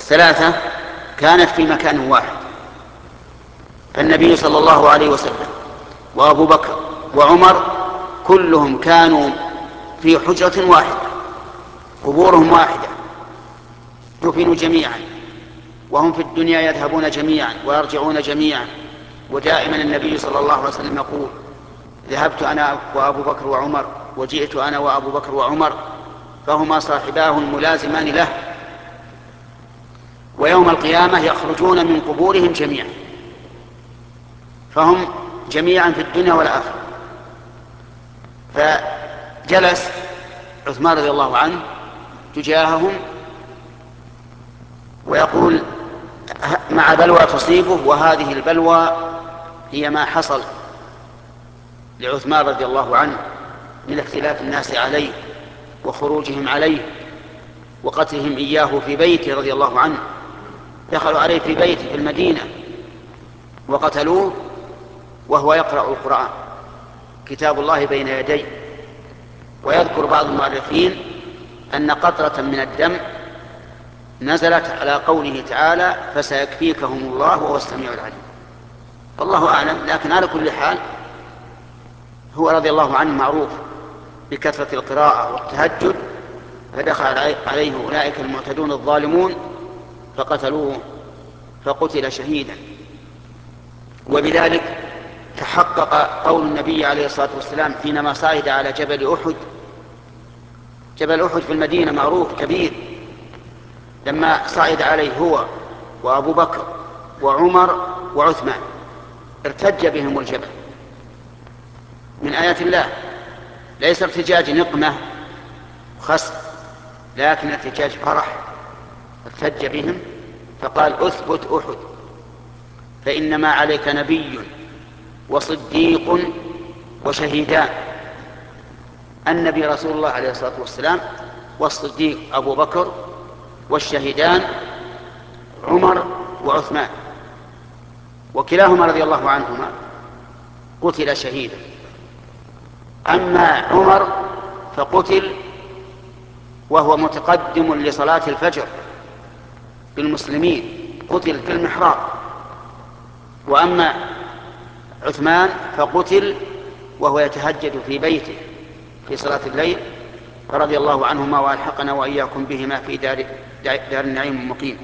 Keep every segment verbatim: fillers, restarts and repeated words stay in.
الثلاثة كانت في مكان واحد، فالنبي صلى الله عليه وسلم وأبو بكر وعمر كلهم كانوا في حجرة واحدة، قبورهم واحدة، دفنوا جميعا، وهم في الدنيا يذهبون جميعا ويرجعون جميعا. ودائما النبي صلى الله عليه وسلم يقول: ذهبت أنا وأبو بكر وعمر وجئت أنا وأبو بكر وعمر، فهما صاحباه الملازمان له. ويوم القيامة يخرجون من قبورهم جميعا، فهم جميعا في الدنيا والآخرة. فجلس عثمان رضي الله عنه تجاههم ويقول مع بلوى تصيبه، وهذه البلوى هي ما حصل لعثمان رضي الله عنه من اختلاف الناس عليه وخروجهم عليه وقتلهم إياه في بيته رضي الله عنه. دخلوا عليه في بيته في المدينة وقتلوه وهو يقرأ القرآن كتاب الله بين يديه. ويذكر بعض المؤرخين أن قطرة من الدم نزلت على قوله تعالى: فسيكفيكهم الله وهو السميع العليم. والله أعلم، لكن على كل حال هو رضي الله عنه معروف بكثرة القراءة والتهجد، فدخل عليه أولئك المعتدون الظالمون فقتلوه فقتل شهيدا. وبذلك تحقق قول النبي عليه الصلاة والسلام حينما صعد على جبل أحد. جبل أحد في المدينة معروف كبير، لما صعد عليه هو وأبو بكر وعمر وعثمان ارتج بهم الجبل من آيات الله، ليس ارتجاج نقمة خصف، لكن ارتجاج فرح. ارتج بهم فقال: اثبت أحد فإنما عليك نبي وصديق وشهيدان. النبي رسول الله عليه الصلاة والسلام، والصديق أبو بكر، والشهيدان عمر وعثمان، وكلاهما رضي الله عنهما قتل شهيدا. أما عمر فقتل وهو متقدم لصلاة الفجر بالمسلمين، قتل في المحراب. وأما عثمان فقتل وهو يتهجد في بيته في صلاة الليل، فرضي الله عنهما وألحقنا وإياكم بهما في دار, دار النعيم المقيم.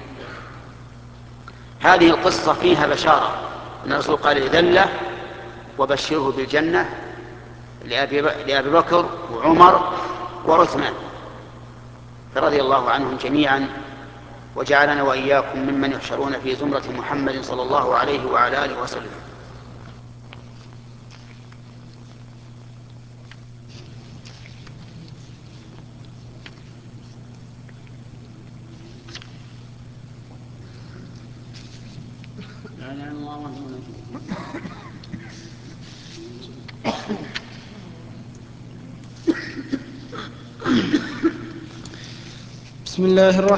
هذه القصة فيها بشارة أن الرسول قال: إذن وبشره بالجنة لأبي بكر وعمر وعثمان، فرضي الله عنهم جميعا وجعلنا وإياكم ممن يحشرون في زمرة محمد صلى الله عليه وعلى آله وسلم. بسم الله الرحمن